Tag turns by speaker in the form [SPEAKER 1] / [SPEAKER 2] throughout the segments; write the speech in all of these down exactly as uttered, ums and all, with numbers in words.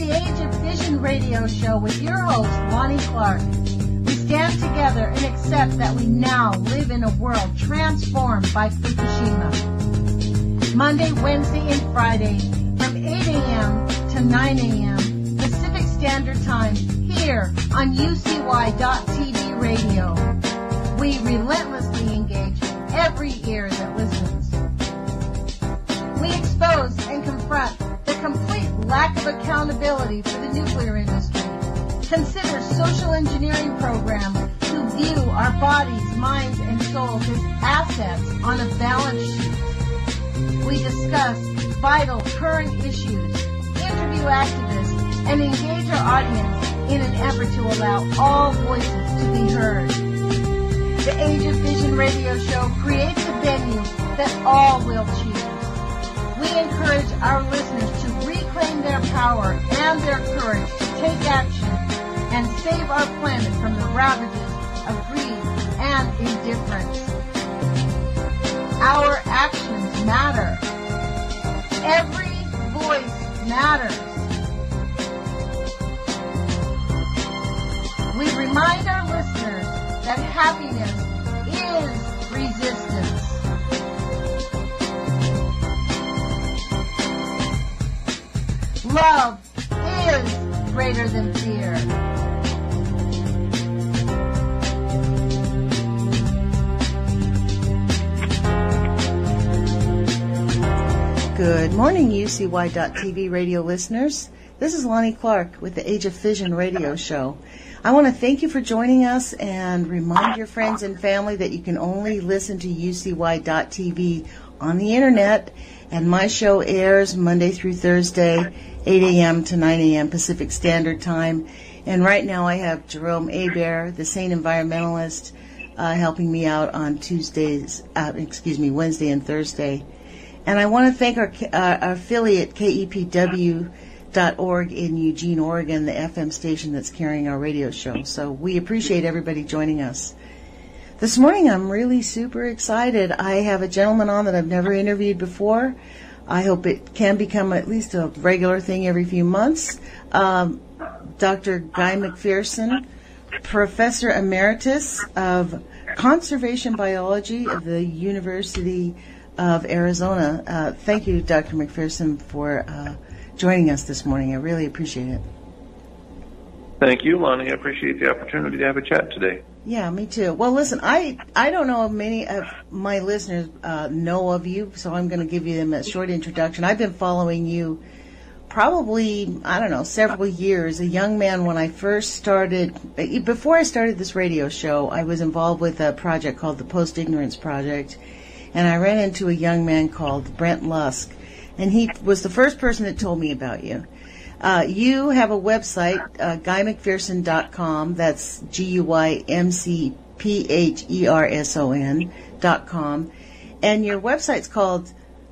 [SPEAKER 1] the Age of Vision radio show with your host, Lonnie Clark. We stand together and accept that we now live in a world transformed by Fukushima. Monday, Wednesday, and Friday from eight a.m. to nine a.m. Pacific Standard Time here on U C Y dot T V radio. We relentlessly engage every ear that listens. We expose and confront the complete lack of accountability for the nuclear industry. Consider social engineering programs who view our bodies, minds, and souls as assets on a balance sheet. We discuss vital current issues, interview activists, and engage our audience in an effort to allow all voices to be heard. The Age of Vision radio show creates a venue that all will choose. We encourage our listeners to reclaim their power and their courage to take action and save our planet from the ravages of greed and indifference. Our actions matter. Every voice matters. We remind our listeners that happiness is resistance. Love is greater than fear. Good morning, U C Y dot T V radio listeners. This is Lonnie Clark with the Age of Vision radio show. I want to thank you for joining us and remind your friends and family that you can only listen to U C Y dot T V on the internet, and my show airs Monday through Thursday, eight a.m. to nine a.m. Pacific Standard Time. And right now I have Jerome Hebert, the sane environmentalist, uh, helping me out on Tuesdays, uh, excuse me, Wednesday and Thursday. And I want to thank our, uh, our affiliate, K E P W dot org in Eugene, Oregon, the F M station that's carrying our radio show. So we appreciate everybody joining us. This morning I'm really super excited. I have a gentleman on that I've never interviewed before. I hope it can become at least a regular thing every few months. Um, Doctor Guy McPherson, Professor Emeritus of Conservation Biology of the University of Arizona. Uh, thank you, Doctor McPherson, for uh, joining us this morning. I really appreciate it.
[SPEAKER 2] Thank you, Lonnie. I appreciate the opportunity to have a chat today.
[SPEAKER 1] Yeah, me too. Well, listen, I, I don't know if many of my listeners uh, know of you, so I'm going to give you them a short introduction. I've been following you probably, I don't know, several years. A young man when I first started, before I started this radio show, I was involved with a project called the Post-Ignorance Project, and I ran into a young man called Brent Lusk, and he was the first person that told me about you. Uh, you have a website, uh, guy mcpherson dot com. That's G U Y M C P H E R S O N dot com. And your website's called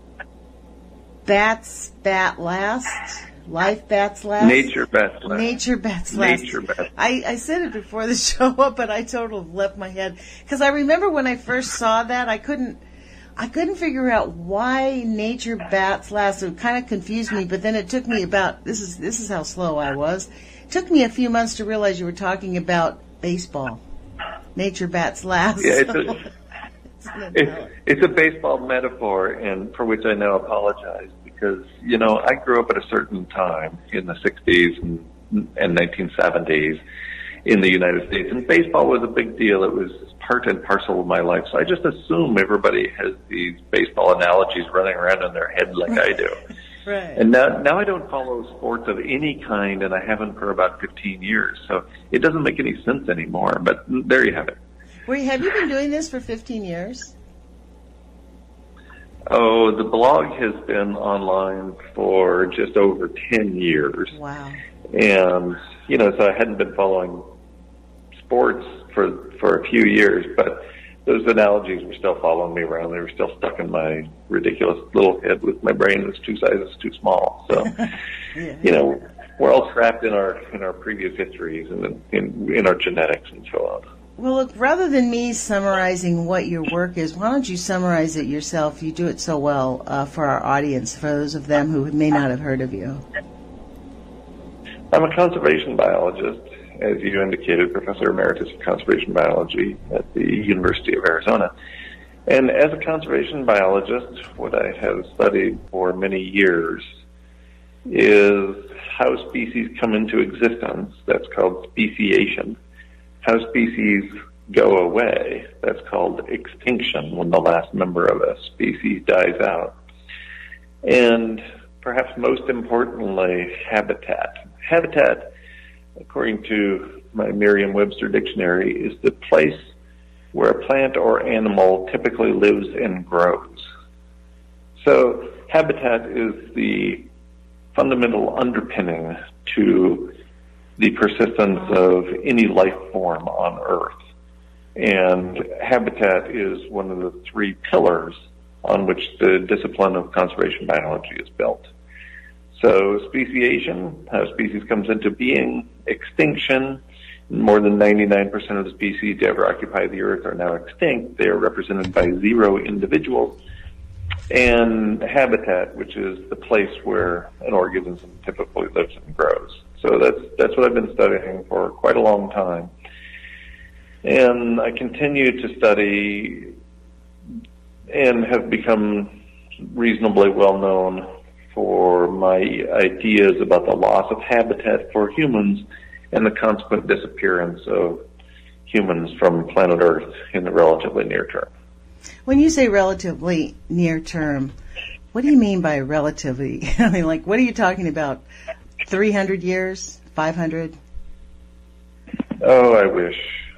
[SPEAKER 1] Bats Bat Last, Life Bats Last?
[SPEAKER 2] Nature Bats Last.
[SPEAKER 1] Nature Bats Last.
[SPEAKER 2] Nature Bats.
[SPEAKER 1] I, I said it before the show, but I totally left my head. Because I remember when I first saw that, I couldn't, I couldn't figure out why Nature Bats Last. It kind of confused me, but then it took me about, this is this is how slow I was. It took me a few months to realize you were talking about baseball. Nature Bats Last.
[SPEAKER 2] Yeah, it's a, it's, it's a baseball metaphor, and for which I now apologize, because, you know, I grew up at a certain time in the sixties and, and nineteen seventies in the United States, and baseball was a big deal. It was part and parcel of my life. So I just assume everybody has these baseball analogies running around in their head like I do.
[SPEAKER 1] Right.
[SPEAKER 2] And now, now I don't follow sports of any kind, and I haven't for about fifteen years. So it doesn't make any sense anymore, but there you have it.
[SPEAKER 1] Were you, have you been doing this for fifteen years?
[SPEAKER 2] Oh, the blog has been online for just over ten years.
[SPEAKER 1] Wow.
[SPEAKER 2] And, you know, so I hadn't been following sports for for a few years, but those analogies were still following me around. They were still stuck in my ridiculous little head with my brain that's two sizes too small. So, yeah. You know, we're all trapped in our in our previous histories and in, in our genetics and so on.
[SPEAKER 1] Well, look, rather than me summarizing what your work is, why don't you summarize it yourself? You do it so well uh, for our audience, for those of them who may not have heard of you.
[SPEAKER 2] I'm a conservation biologist, as you indicated, Professor Emeritus of Conservation Biology at the University of Arizona. And as a conservation biologist, what I have studied for many years is how species come into existence. That's called speciation. How species go away. That's called extinction, when the last member of a species dies out. And perhaps most importantly, habitat. Habitat, according to my Merriam-Webster dictionary, is the place where a plant or animal typically lives and grows. So habitat is the fundamental underpinning to the persistence of any life form on Earth. And habitat is one of the three pillars on which the discipline of conservation biology is built. So speciation, how species comes into being, extinction, more than ninety-nine percent of the species to ever occupy the Earth are now extinct. They are represented by zero individuals. And habitat, which is the place where an organism typically lives and grows. So that's that's what I've been studying for quite a long time. And I continue to study and have become reasonably well known for my ideas about the loss of habitat for humans and the consequent disappearance of humans from planet Earth in the relatively near term.
[SPEAKER 3] When you say relatively near term, what do you mean by relatively? I mean, like, what are you talking about? three hundred years? five hundred?
[SPEAKER 2] Oh, I wish.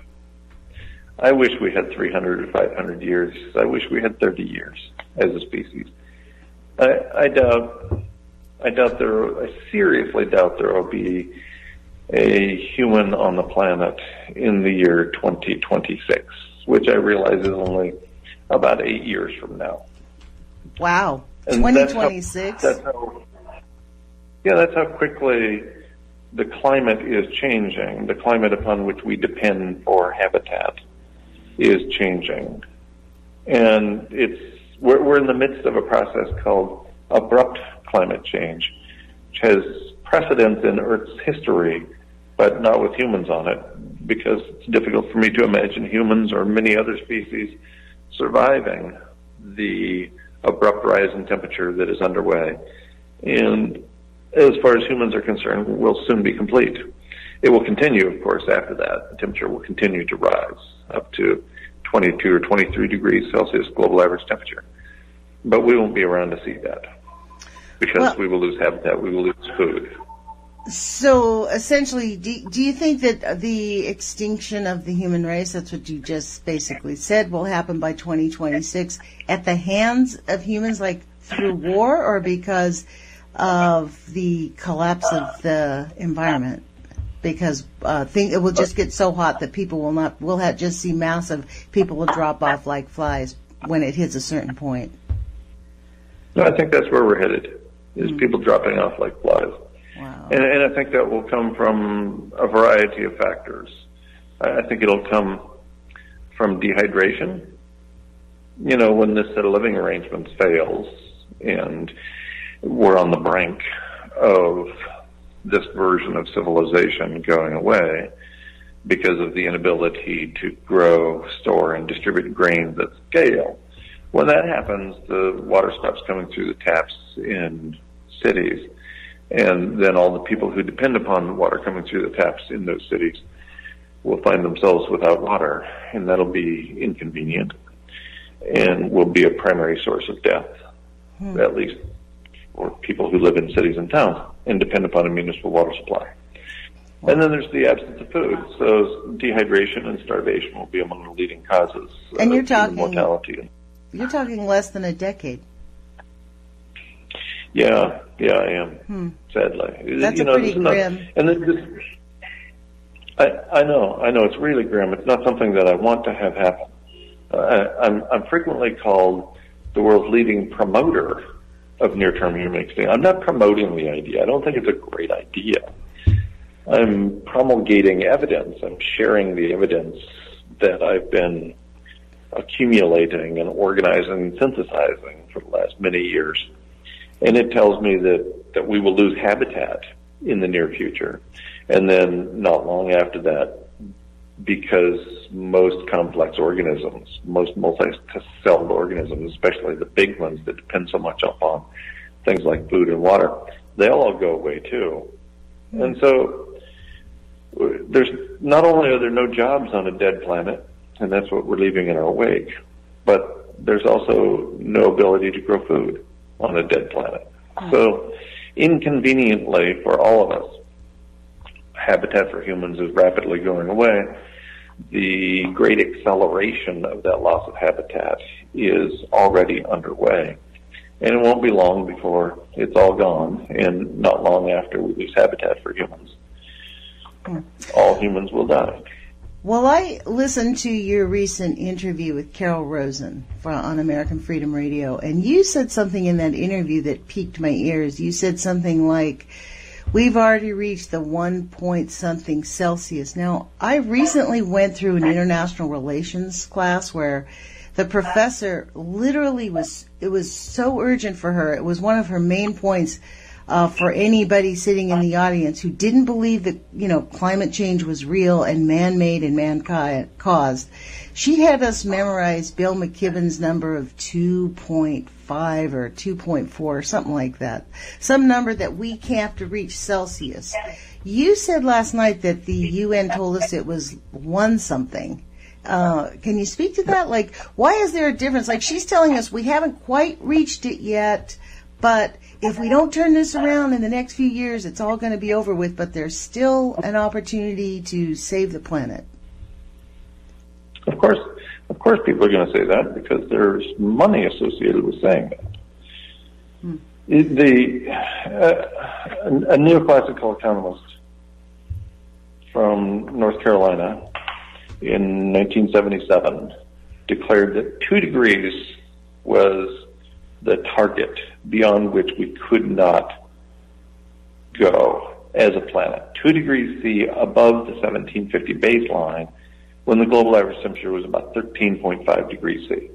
[SPEAKER 2] I wish we had three hundred or five hundred years. I wish we had thirty years as a species. I, I doubt, I doubt there, I seriously doubt there will be a human on the planet in the year twenty twenty-six, which I realize is only about eight years from now.
[SPEAKER 3] Wow.
[SPEAKER 2] And
[SPEAKER 3] twenty twenty-six?
[SPEAKER 2] That's how, that's how, yeah, that's how quickly the climate is changing. The climate upon which we depend for habitat is changing. And it's, we're, we're in the midst of a process called abrupt climate change, which has precedence in Earth's history, but not with humans on it, because it's difficult for me to imagine humans or many other species surviving the abrupt rise in temperature that is underway. And as far as humans are concerned, we'll soon be complete. It will continue, of course, after that. The temperature will continue to rise up to twenty-two or twenty-three degrees Celsius global average temperature. But we won't be around to see that, because well, we will lose habitat, we will lose food.
[SPEAKER 3] So essentially, do, do you think that the extinction of the human race, that's what you just basically said, will happen by twenty twenty-six at the hands of humans, like through war, or because of the collapse of the environment? Because uh, think it will just get so hot that people will not, will have just see massive, people will drop off like flies when it hits a certain point.
[SPEAKER 2] No, I think that's where we're headed, is mm. people dropping off like flies.
[SPEAKER 3] Wow.
[SPEAKER 2] And, and I think that will come from a variety of factors. I think it'll come from dehydration. You know, when this set of living arrangements fails and we're on the brink of this version of civilization going away because of the inability to grow, store, and distribute grains at scale. When that happens, the water stops coming through the taps in cities, and then all the people who depend upon the water coming through the taps in those cities will find themselves without water, and that'll be inconvenient and will be a primary source of death, hmm. at least for people who live in cities and towns and depend upon a municipal water supply. And then there's the absence of food. So dehydration and starvation will be among the leading causes
[SPEAKER 3] and
[SPEAKER 2] of
[SPEAKER 3] you're talking,
[SPEAKER 2] mortality.
[SPEAKER 3] You're talking less than a decade.
[SPEAKER 2] Yeah, yeah, I am, hmm. sadly.
[SPEAKER 3] That's
[SPEAKER 2] you
[SPEAKER 3] a
[SPEAKER 2] know,
[SPEAKER 3] pretty grim.
[SPEAKER 2] Not, and this, I, I know, I know, it's really grim. It's not something that I want to have happen. Uh, I, I'm, I'm frequently called the world's leading promoter of near-term human extinction. I'm not promoting the idea. I don't think it's a great idea. I'm promulgating evidence. I'm sharing the evidence that I've been accumulating and organizing and synthesizing for the last many years. And it tells me that, that we will lose habitat in the near future. And then not long after that, because most complex organisms, most multi-celled organisms, especially the big ones that depend so much upon things like food and water, they'll all go away too. And so there's not only are there no jobs on a dead planet, and that's what we're leaving in our wake, but there's also no ability to grow food on a dead planet. So inconveniently for all of us, habitat for humans is rapidly going away. The great acceleration of that loss of habitat is already underway. And it won't be long before it's all gone, and not long after we lose habitat for humans. All humans will die.
[SPEAKER 3] Well, I listened to your recent interview with Carol Rosen for, on American Freedom Radio, and you said something in that interview that piqued my ears. You said something like, we've already reached the one point something Celsius. Now, I recently went through an international relations class where the professor literally was, it was so urgent for her. It was one of her main points uh, for anybody sitting in the audience who didn't believe that, you know, climate change was real and man-made and man-caused. She had us memorize Bill McKibben's number of two point five or two point four, something like that. Some number that we have to reach Celsius. You said last night that the U N told us it was one something. Uh, can you speak to that? Like, why is there a difference? Like, she's telling us we haven't quite reached it yet, but if we don't turn this around in the next few years, it's all going to be over with, but there's still an opportunity to save the planet.
[SPEAKER 2] Of course, of course people are going to say that because there's money associated with saying that. Hmm. The, uh, a neoclassical economist from North Carolina in nineteen seventy-seven declared that two degrees was the target beyond which we could not go as a planet. Two degrees C above the seventeen fifty baseline when the global average temperature was about thirteen point five degrees C.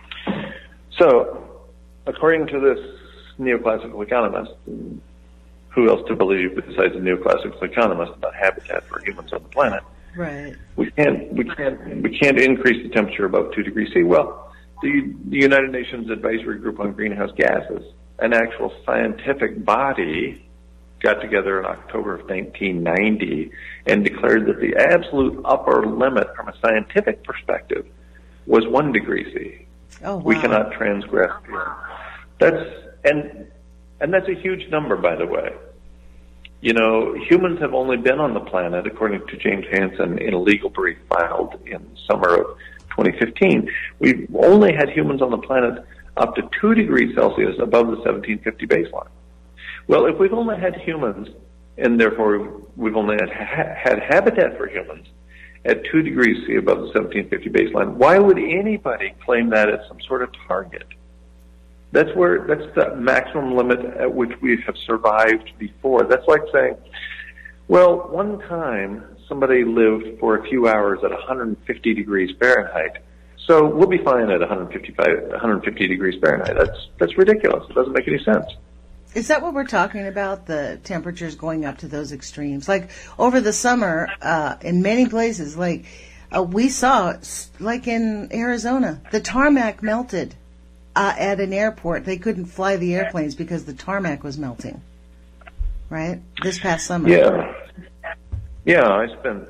[SPEAKER 2] So, according to this neoclassical economist, who else to believe besides a neoclassical economist about habitat for humans on the planet?
[SPEAKER 3] Right.
[SPEAKER 2] We can't, we can't, we can't increase the temperature above two degrees C. Well, the, the United Nations Advisory Group on Greenhouse Gases, an actual scientific body, got together in October of nineteen ninety and declared that the absolute upper limit from a scientific perspective was one degree C.
[SPEAKER 3] Oh, wow.
[SPEAKER 2] We cannot transgress. That's, and, and that's a huge number, by the way. You know, humans have only been on the planet, according to James Hansen in a legal brief filed in summer of twenty fifteen. We've only had humans on the planet up to two degrees Celsius above the seventeen fifty baseline. Well, if we've only had humans, and therefore we've only had, ha- had habitat for humans at two degrees C above the seventeen fifty baseline, why would anybody claim that as some sort of target? That's where, that's the maximum limit at which we have survived before. That's like saying, well, one time somebody lived for a few hours at one hundred fifty degrees Fahrenheit, so we'll be fine at one hundred fifty-five, one hundred fifty degrees Fahrenheit. That's, that's ridiculous. It doesn't make any sense.
[SPEAKER 3] Is that what we're talking about, the temperatures going up to those extremes? Like, over the summer, uh, in many places, like, uh, we saw, like in Arizona, the tarmac melted. Uh, at an airport, they couldn't fly the airplanes because the tarmac was melting. Right? This past summer.
[SPEAKER 2] Yeah. Yeah, I spent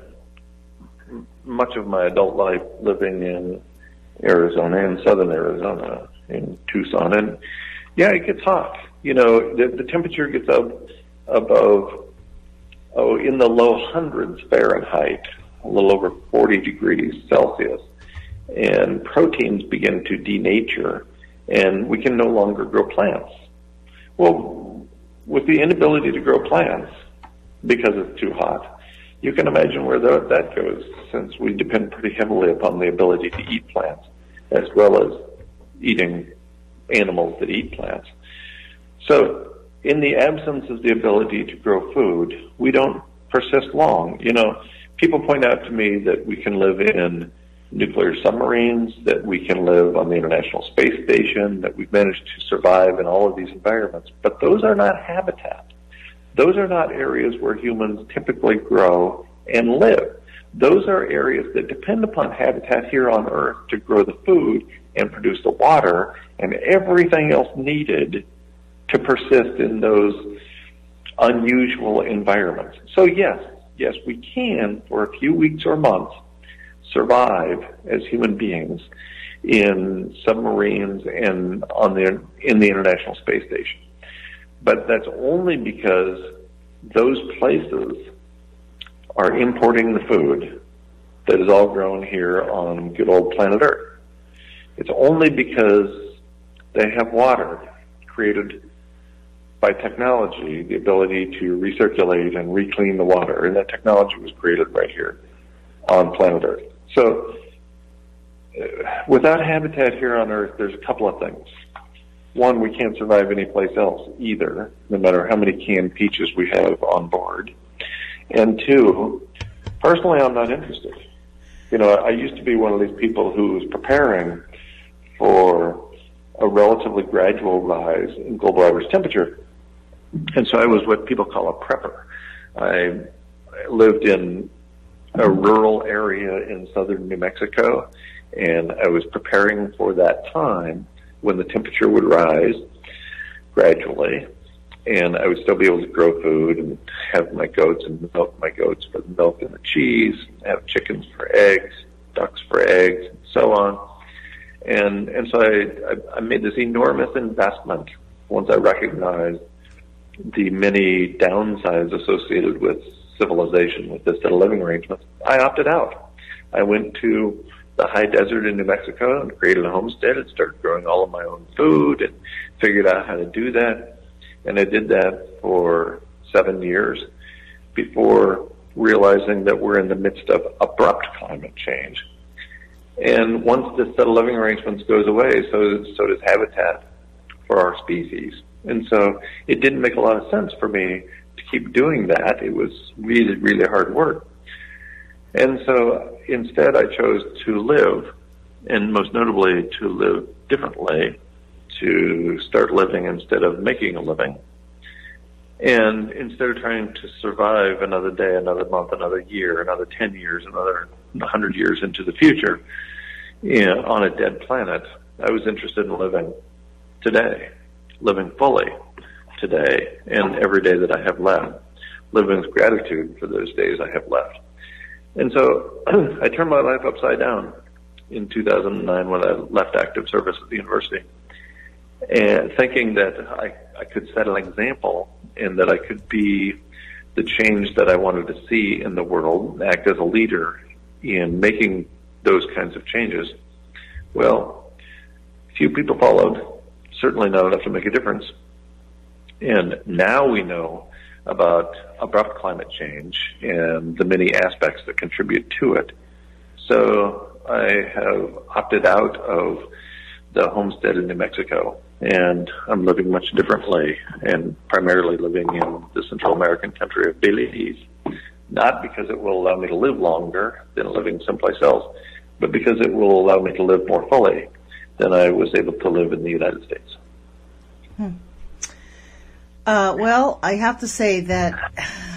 [SPEAKER 2] much of my adult life living in Arizona, in southern Arizona, in Tucson. And yeah, it gets hot. You know, the, the temperature gets up above, oh, in the low hundreds Fahrenheit, a little over forty degrees Celsius. And proteins begin to denature, and we can no longer grow plants. Well, with the inability to grow plants because it's too hot, you can imagine where that goes, since we depend pretty heavily upon the ability to eat plants, as well as eating animals that eat plants. So, in the absence of the ability to grow food, we don't persist long. You know, people point out to me that we can live in nuclear submarines, that we can live on the International Space Station, that we've managed to survive in all of these environments. But those are not habitat. those are not areas where humans typically grow and live. Those are areas that depend upon habitat here on Earth to grow the food and produce the water and everything else needed to persist in those unusual environments. So yes, yes, we can, for a few weeks or months, survive as human beings in submarines and on the in the International Space Station. But that's only because those places are importing the food that is all grown here on good old planet Earth. It's only because they have water created by technology, the ability to recirculate and reclean the water, and that technology was created right here on planet Earth. So uh, without habitat here on Earth, there's a couple of things. One, we can't survive anyplace else either, no matter how many canned peaches we have on board. And two, personally, I'm not interested. You know, I used to be one of these people who was preparing for a relatively gradual rise in global average temperature. And so I was what people call a prepper. I lived in a rural area in southern New Mexico, and I was preparing for that time when the temperature would rise gradually, and I would still be able to grow food and have my goats and milk my goats for the milk and the cheese, and have chickens for eggs, ducks for eggs, and so on. And and so I, I, I made this enormous investment once I recognized the many downsides associated with civilization, with this set of living arrangements. I opted out. I went to the high desert in New Mexico and created a homestead and started growing all of my own food and figured out how to do that. And I did that for seven years before realizing that we're in the midst of abrupt climate change. And once this set of living arrangements goes away, so, so does habitat for our species. And so it didn't make a lot of sense for me to keep doing that. It was really, really hard work. And so instead I chose to live, and most notably to live differently, to start living instead of making a living. And instead of trying to survive another day, another month, another year, another ten years, another one hundred years into the future, you know, on a dead planet, I was interested in living today, living fully today, and every day that I have left, living with gratitude for those days I have left. And so I turned my life upside down in two thousand nine when I left active service at the university, and thinking that I, I could set an example and that I could be the change that I wanted to see in the world, act as a leader in making those kinds of changes. Well, few people followed, certainly not enough to make a difference. And now we know about abrupt climate change and the many aspects that contribute to it. So I have opted out of the homestead in New Mexico, and I'm living much differently and primarily living in the Central American country of Belize, not because it will allow me to live longer than living someplace else, but because it will allow me to live more fully than I was able to live in the United States.
[SPEAKER 3] Hmm. Uh, well, I have to say that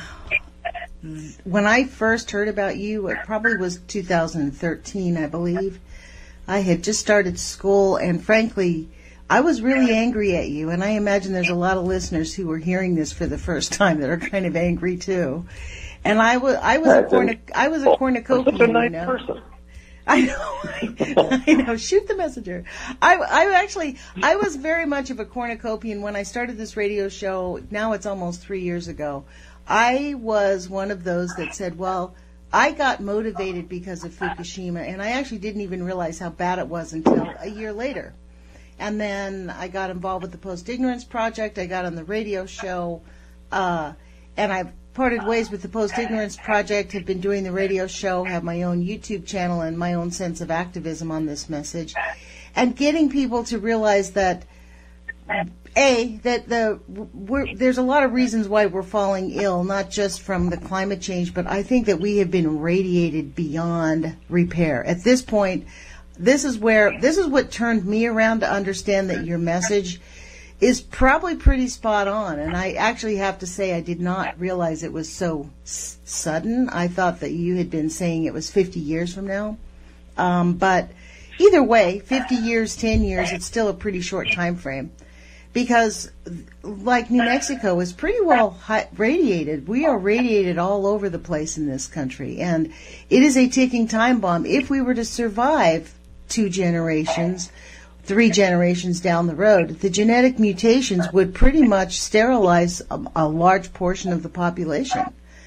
[SPEAKER 3] when I first heard about you, it probably was two thousand thirteen, I believe. I had just started school, and frankly, I was really angry at you, and I imagine there's a lot of listeners who are hearing this for the first time that are kind of angry too. And I was, I was a cornuc- I was a cornucopian.
[SPEAKER 2] Such a nice
[SPEAKER 3] you know?
[SPEAKER 2] person.
[SPEAKER 3] I know, I know. Shoot the messenger. I, I actually, I was very much of a cornucopian when I started this radio show. Now it's almost three years ago. I was one of those that said, well, I got motivated because of Fukushima, and I actually didn't even realize how bad it was until a year later. And then I got involved with the Post-Ignorance Project. I got on the radio show, uh, and I've parted ways with the Post-Ignorance Project, have been doing the radio show, have my own YouTube channel and my own sense of activism on this message, and getting people to realize that, A, that the we're, there's a lot of reasons why we're falling ill, not just from the climate change, but I think that we have been radiated beyond repair. At this point, this is where, this is what turned me around to understand that your message is probably pretty spot on. And I actually have to say I did not realize it was so s- sudden. I thought that you had been saying it was fifty years from now. Um, but either way, fifty years, ten years, it's still a pretty short time frame. Because, like New Mexico, is pretty well radiated. We are radiated all over the place in this country. And it is a ticking time bomb. If we were to survive two generations, three generations down the road, the genetic mutations would pretty much sterilize a, a large portion of the population.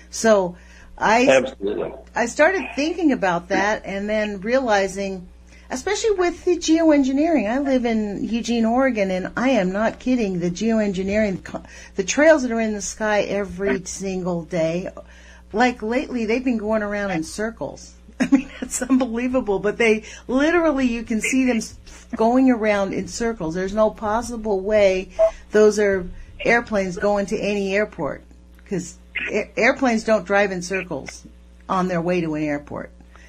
[SPEAKER 3] So I,
[SPEAKER 2] Absolutely.
[SPEAKER 3] I started thinking about that and then realizing, especially with the geoengineering. I live in Eugene, Oregon, and I am not kidding. The geoengineering, the trails that are in the sky every single day, like lately, they've been going around in circles. I mean, it's unbelievable, but they literally, you can see them going around in circles. There's no possible way those are airplanes going to any airport, because airplanes don't drive in circles on their way to an airport.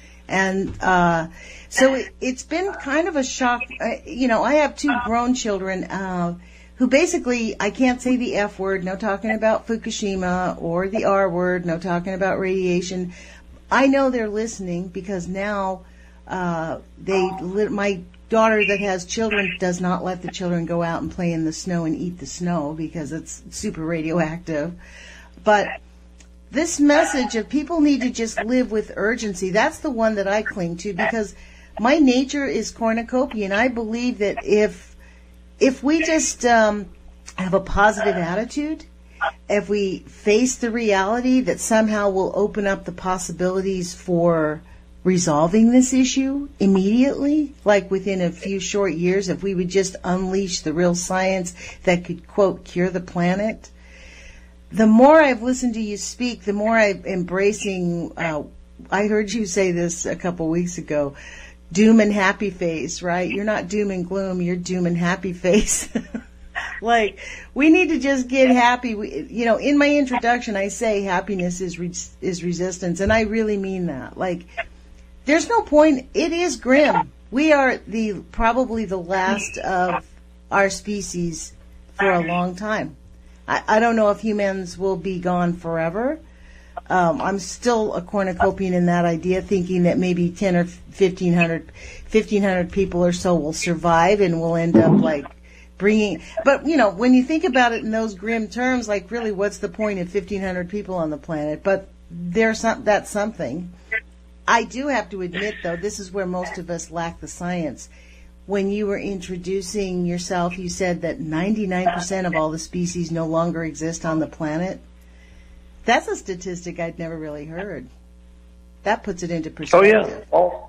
[SPEAKER 3] And uh, so it, it's been kind of a shock. Uh, you know, I have two grown children uh, who basically, I can't say the F word, no talking about Fukushima, or the R word, no talking about radiation. I know they're listening because now uh, they, my daughter that has children does not let the children go out and play in the snow and eat the snow because it's super radioactive. But this message of people need to just live with urgency, that's the one that I cling to, because my nature is cornucopian. I believe that if if we just um, have a positive attitude, if we face the reality that somehow we'll open up the possibilities for resolving this issue immediately, like within a few short years, if we would just unleash the real science that could, quote, cure the planet. The more I've listened to you speak, the more I'm embracing, uh, I heard you say this a couple weeks ago, doom and happy face, right? You're not doom and gloom, you're doom and happy face. Like, we need to just get happy. We, you know, in my introduction, I say happiness is re- is resistance, and I really mean that. Like, there's no point. It is grim. We are the probably the last of our species for a long time. I, I don't know if humans will be gone forever. Um, I'm still a cornucopian in that idea, thinking that maybe ten or fifteen hundred, fifteen hundred people or so will survive, and we'll end up like bringing. But you know, when you think about it in those grim terms, like really, what's the point of fifteen hundred people on the planet? But there's some, that's something. I do have to admit, though, this is where most of us lack the science. When you were introducing yourself, you said that ninety-nine percent of all the species no longer exist on the planet. That's a statistic I'd never really heard. That puts it into perspective.
[SPEAKER 2] Oh, yeah. All,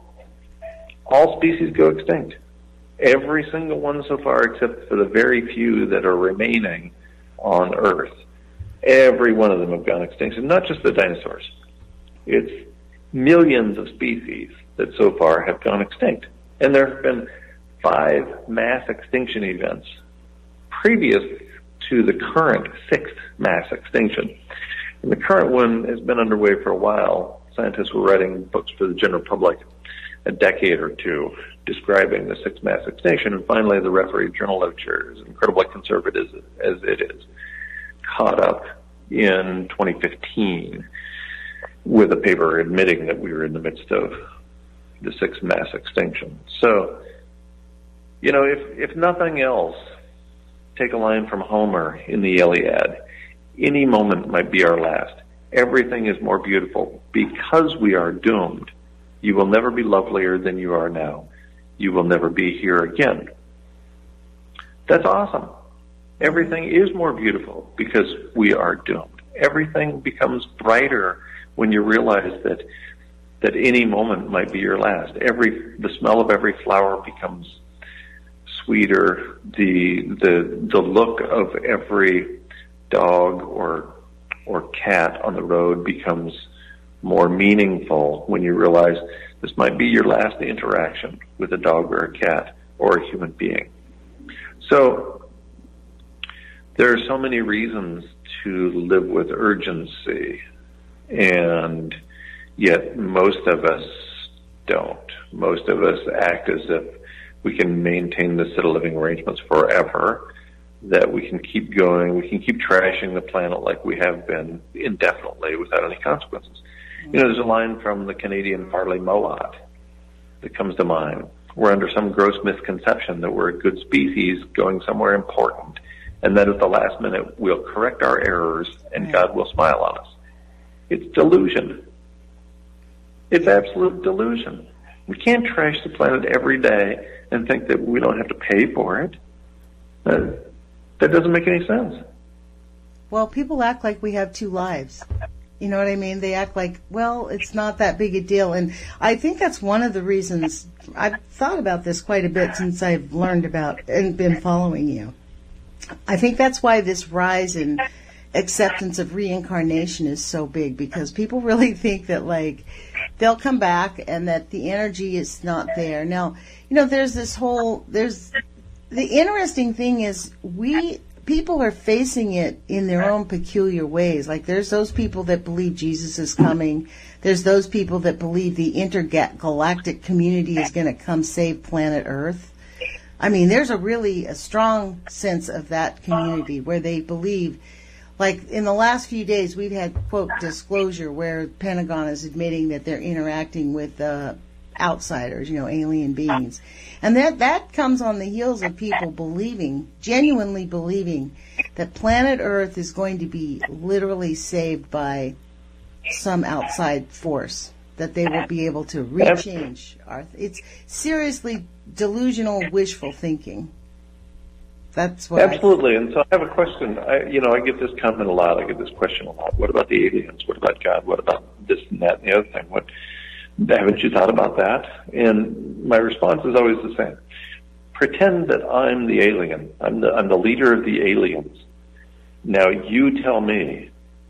[SPEAKER 2] all species go extinct. Every single one so far, except for the very few that are remaining on Earth. Every one of them have gone extinct, and not just the dinosaurs. It's millions of species that so far have gone extinct. And there have been five mass extinction events previous to the current sixth mass extinction. And the current one has been underway for a while. Scientists were writing books for the general public a decade or two describing the sixth mass extinction, and finally the referee journal literature, as incredibly conservative as it is, caught up in twenty fifteen with a paper admitting that we were in the midst of the sixth mass extinction. So, you know, if, if nothing else, take a line from Homer in the Iliad. Any moment might be our last. Everything is more beautiful. Because we are doomed, you will never be lovelier than you are now. You will never be here again. That's awesome. Everything is more beautiful because we are doomed. Everything becomes brighter when you realize that that any moment might be your last. Every the smell of every flower becomes sweeter. The the the look of every dog or or cat on the road becomes more meaningful when you realize this might be your last interaction with a dog or a cat or a human being. So there are so many reasons to live with urgency, and yet most of us don't. Most of us act as if we can maintain the set of living arrangements forever. that we can keep going, we can keep trashing the planet like we have been indefinitely without any consequences. You know, there's a line from the Canadian Farley Mowat that comes to mind. We're under some gross misconception that we're a good species going somewhere important, and that at the last minute we'll correct our errors and God will smile on us. It's delusion. It's absolute delusion. We can't trash the planet every day and think that we don't have to pay for it. Uh, that doesn't make any sense.
[SPEAKER 3] Well, people act like we have two lives. You know what I mean? They act like, well, it's not that big a deal. And I think that's one of the reasons I've thought about this quite a bit since I've learned about and been following you. I think that's why this rise in acceptance of reincarnation is so big, because people really think that, like, they'll come back and that the energy is not there. Now, you know, there's this whole, there's, the interesting thing is we, people are facing it in their own peculiar ways. Like, there's those people that believe Jesus is coming. There's those people that believe the intergalactic community is going to come save planet Earth. I mean, there's a really a strong sense of that community where they believe, like in the last few days, we've had, quote, disclosure where Pentagon is admitting that they're interacting with uh, outsiders, you know, alien beings. And that, that comes on the heels of people believing, genuinely believing, that planet Earth is going to be literally saved by some outside force, that they will be able to rechange our... It's seriously delusional, wishful thinking. That's what
[SPEAKER 2] Absolutely. I and so I have a question. I, you know, I get this comment a lot. I get this question a lot. What about the aliens? What about God? What about this and that and the other thing? What, haven't you thought about that? And my response is always the same. Pretend that I'm the alien. I'm the, I'm the leader of the aliens. Now you tell me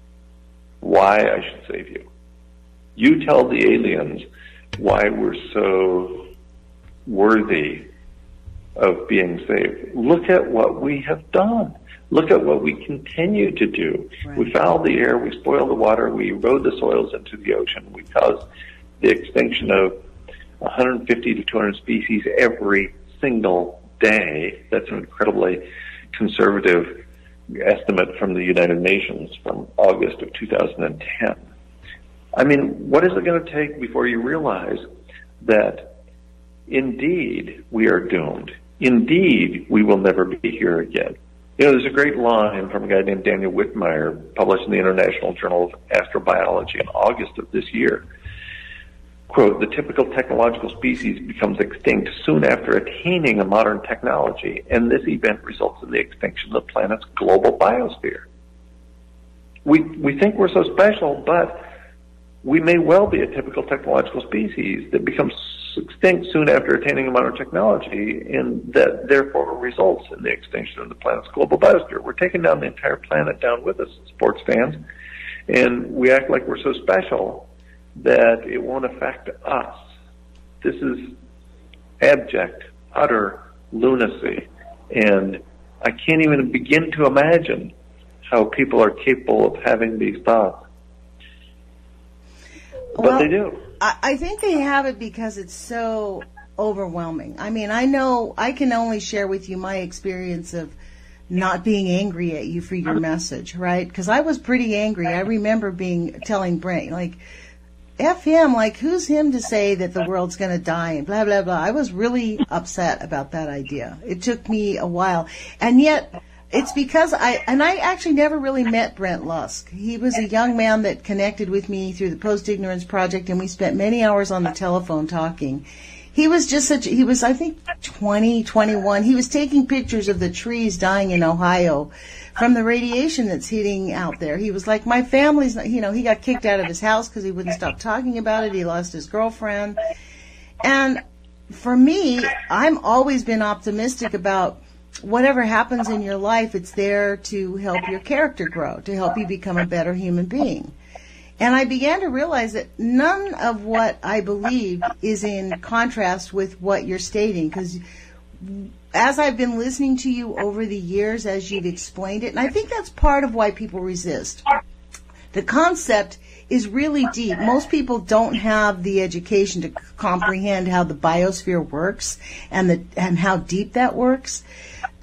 [SPEAKER 2] why I should save you. You tell the aliens why we're so worthy of being saved. Look at what we have done. Look at what we continue to do. Right. We foul the air, we spoil the water, we erode the soils into the ocean, we cause the extinction of one hundred fifty to two hundred species every single day. That's an incredibly conservative estimate from the United Nations from August of two thousand ten. I mean, what is it going to take before you realize that indeed we are doomed? Indeed, we will never be here again. You know, there's a great line from a guy named Daniel Whitmire, published in the International Journal of Astrobiology in August of this year. Quote, the typical technological species becomes extinct soon after attaining a modern technology, and this event results in the extinction of the planet's global biosphere. We, we think we're so special, but we may well be a typical technological species that becomes extinct soon after attaining a modern technology, and that therefore results in the extinction of the planet's global biosphere. We're taking down the entire planet down with us, sports fans, and we act like we're so special that it won't affect us. This is abject, utter lunacy, and I can't even begin to imagine how people are capable of having these thoughts. But
[SPEAKER 3] well,
[SPEAKER 2] they do.
[SPEAKER 3] I, I think they have it because it's so overwhelming. I mean, I know I can only share with you my experience of not being angry at you for your message, right? Because I was pretty angry. I remember being telling Brent, like, F him, like, who's him to say that the world's going to die and blah, blah, blah. I was really upset about that idea. It took me a while. And yet, it's because I, and I actually never really met Brent Lusk. He was a young man that connected with me through the Post-Ignorance Project, and we spent many hours on the telephone talking. He was just such, he was, I think, twenty, twenty-one. He was taking pictures of the trees dying in Ohio from the radiation that's hitting out there. He was like, my family's not, you know, he got kicked out of his house because he wouldn't stop talking about it. He lost his girlfriend. And for me, I'm always been optimistic about whatever happens in your life, it's there to help your character grow, to help you become a better human being. And I began to realize that none of what I believe is in contrast with what you're stating, because as I've been listening to you over the years, as you've explained it, and I think that's part of why people resist. The concept is really deep. Most people don't have the education to comprehend how the biosphere works and the and how deep that works.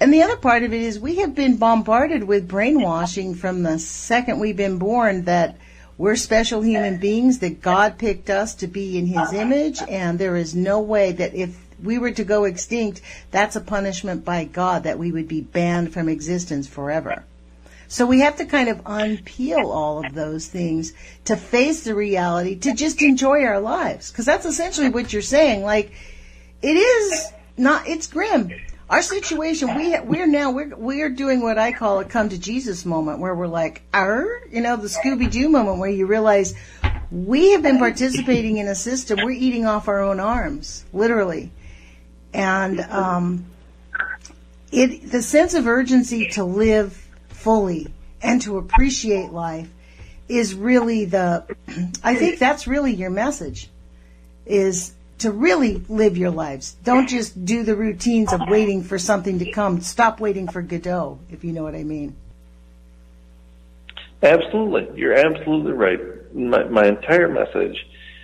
[SPEAKER 3] And the other part of it is we have been bombarded with brainwashing from the second we've been born that we're special human beings, that God picked us to be in his image, and there is no way that if we were to go extinct, that's a punishment by God, that we would be banned from existence forever. So we have to kind of unpeel all of those things to face the reality, to just enjoy our lives. Because that's essentially what you're saying. Like, it is not, it's grim. Our situation, we, we're now, we're, we're doing what I call a come to Jesus moment, where we're like, arr, you know, the Scooby-Doo moment, where you realize we have been participating in a system, we're eating off our own arms, literally. And um, it, the sense of urgency to live fully and to appreciate life is really the, I think that's really your message, is to really live your lives. Don't just do the routines of waiting for something to come. Stop waiting for Godot, if you know what I mean.
[SPEAKER 2] Absolutely. You're absolutely right. My, my entire message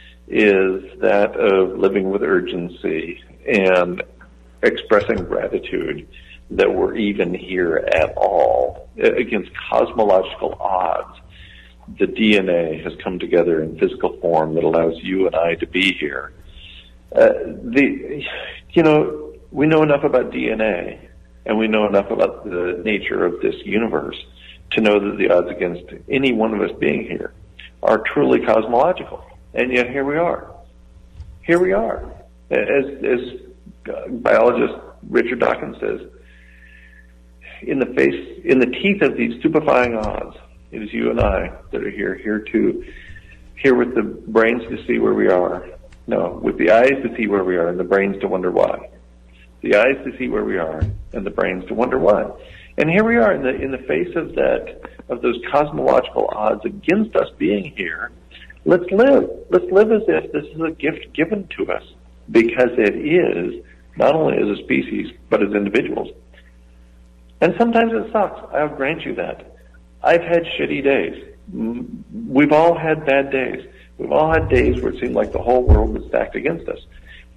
[SPEAKER 2] is that of living with urgency and expressing gratitude that we're even here at all against cosmological odds. The D N A has come together in physical form that allows you and I to be here. Uh, the, you know, we know enough about D N A, and we know enough about the nature of this universe to know that the odds against any one of us being here are truly cosmological. And yet here we are. Here we are. As, as biologist Richard Dawkins says, in the face, in the teeth of these stupefying odds, it is you and I that are here, here too, here with the brains to see where we are. No, with the eyes to see where we are and the brains to wonder why. The eyes to see where we are and the brains to wonder why. And here we are in the in the face of that, of those cosmological odds against us being here. Let's live. Let's live as if this is a gift given to us, because it is, not only as a species, but as individuals. And sometimes it sucks. I'll grant you that. I've had shitty days. We've all had bad days. We've all had days where it seemed like the whole world was stacked against us.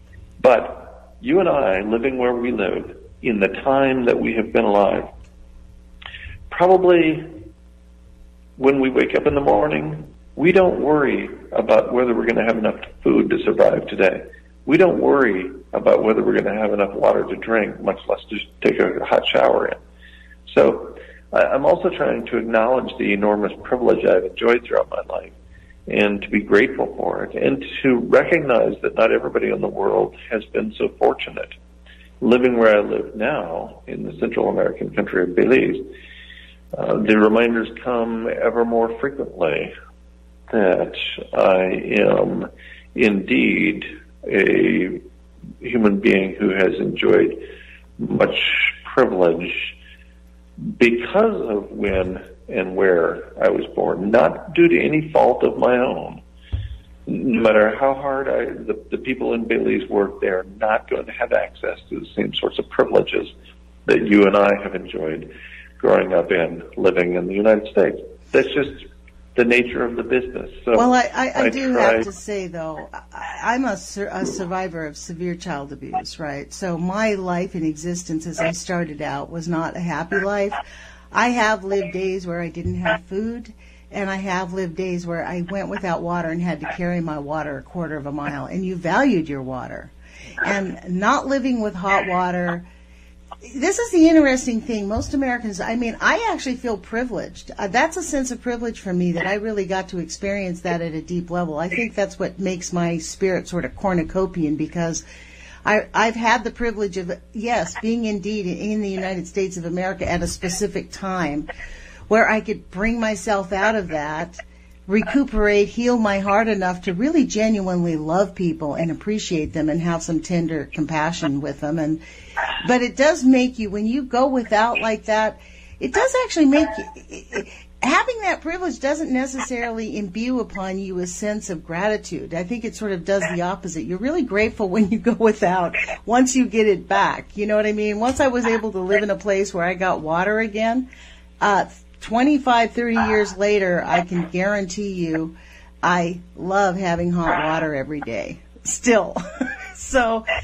[SPEAKER 2] But you and I, living where we live, in the time that we have been alive, probably when we wake up in the morning, we don't worry about whether we're going to have enough food to survive today. We don't worry about whether we're going to have enough water to drink, much less to take a hot shower in. So I'm also trying to acknowledge the enormous privilege I've enjoyed throughout my life, and to be grateful for it, and to recognize that not everybody in the world has been so fortunate. Living where I live now, in the Central American country of Belize, uh, the reminders come ever more frequently that I am indeed a human being who has enjoyed much privilege because of when and where I was born, not due to any fault of my own. No matter how hard I, the, the people in Belize work, they are not going to have access to the same sorts of privileges that you and I have enjoyed growing up in, living in the United States. That's just the nature of the business. So
[SPEAKER 3] well, I, I, I, I do
[SPEAKER 2] try...
[SPEAKER 3] have to say, though, I, I'm a, a survivor of severe child abuse, right? So my life in existence as I started out was not a happy life. I have lived days where I didn't have food, and I have lived days where I went without water and had to carry my water a quarter of a mile, and you valued your water. And not living with hot water, this is the interesting thing. Most Americans, I mean, I actually feel privileged. Uh, that's a sense of privilege for me, that I really got to experience that at a deep level. I think that's what makes my spirit sort of cornucopian, because I, I've had the privilege of, yes, being indeed in the United States of America at a specific time where I could bring myself out of that, recuperate, heal my heart enough to really genuinely love people and appreciate them and have some tender compassion with them. And but it does make you, when you go without like that, it does actually make you, it, having that privilege doesn't necessarily imbue upon you a sense of gratitude. I think it sort of does the opposite. You're really grateful when you go without, once you get it back. You know what I mean? Once I was able to live in a place where I got water again, uh, twenty-five, thirty years later, I can guarantee you I love having hot water every day. Still. So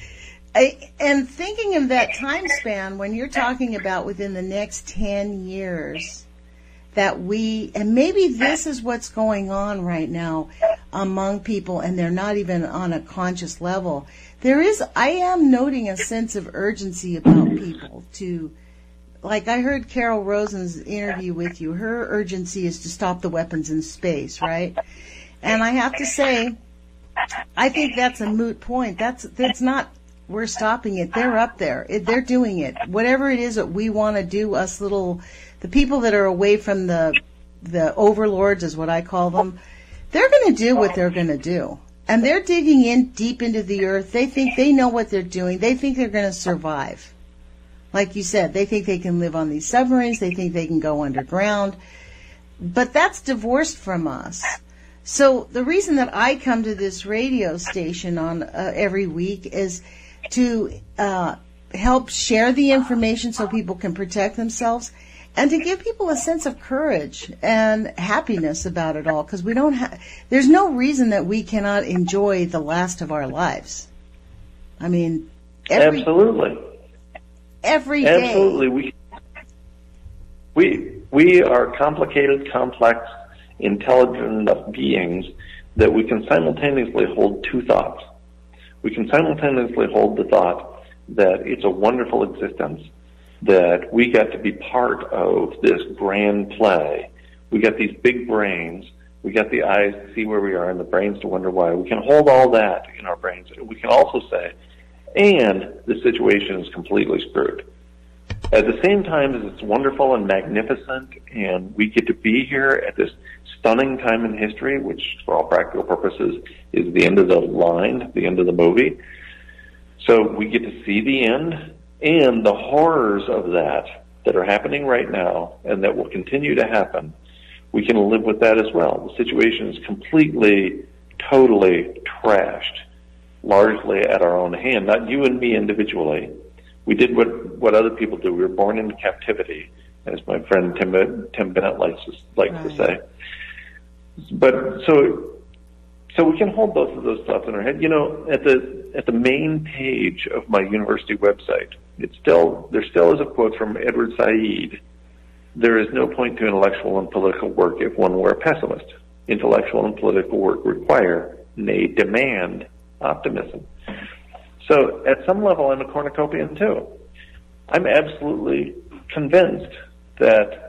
[SPEAKER 3] I, and thinking of that time span, when you're talking about within the next ten years, that we, and maybe this is what's going on right now among people, and they're not even on a conscious level. There is, I am noting a sense of urgency about people to, like I heard Carol Rosen's interview with you, her urgency is to stop the weapons in space, right? And I have to say, I think that's a moot point. That's, that's not, we're stopping it. They're up there. It, they're doing it. Whatever it is that we want to do, us little, the people that are away from the, the overlords is what I call them, they're going to do what they're going to do. And they're digging in deep into the earth. They think they know what they're doing. They think they're going to survive. Like you said, they think they can live on these submarines. They think they can go underground. But that's divorced from us. So the reason that I come to this radio station on uh, every week is to uh, help share the information so people can protect themselves, and to give people a sense of courage and happiness about it all, because we don't have, there's no reason that we cannot enjoy the last of our lives. I mean, every,
[SPEAKER 2] absolutely,
[SPEAKER 3] every day.
[SPEAKER 2] Absolutely, we we we are complicated, complex, intelligent enough beings that we can simultaneously hold two thoughts. We can simultaneously hold the thought that it's a wonderful existence, that we got to be part of this grand play. We got these big brains. We got the eyes to see where we are and the brains to wonder why. We can hold all that in our brains. We can also say, and the situation is completely screwed. At the same time as it's wonderful and magnificent, and we get to be here at this stunning time in history, which for all practical purposes is the end of the line, the end of the movie. So we get to see the end and the horrors of that that are happening right now and that will continue to happen. We can live with that as well. The situation is completely, totally trashed, largely at our own hand, not you and me individually. We did what, what other people do. We were born into captivity, as my friend Tim, Tim Bennett likes to, likes right. to say. But so, so we can hold both of those thoughts in our head. You know, at the at the main page of my university website, it's still there still is a quote from Edward Said. There is no point to intellectual and political work if one were a pessimist. Intellectual and political work require, nay, demand, optimism. So at some level, I'm a cornucopian too. I'm absolutely convinced that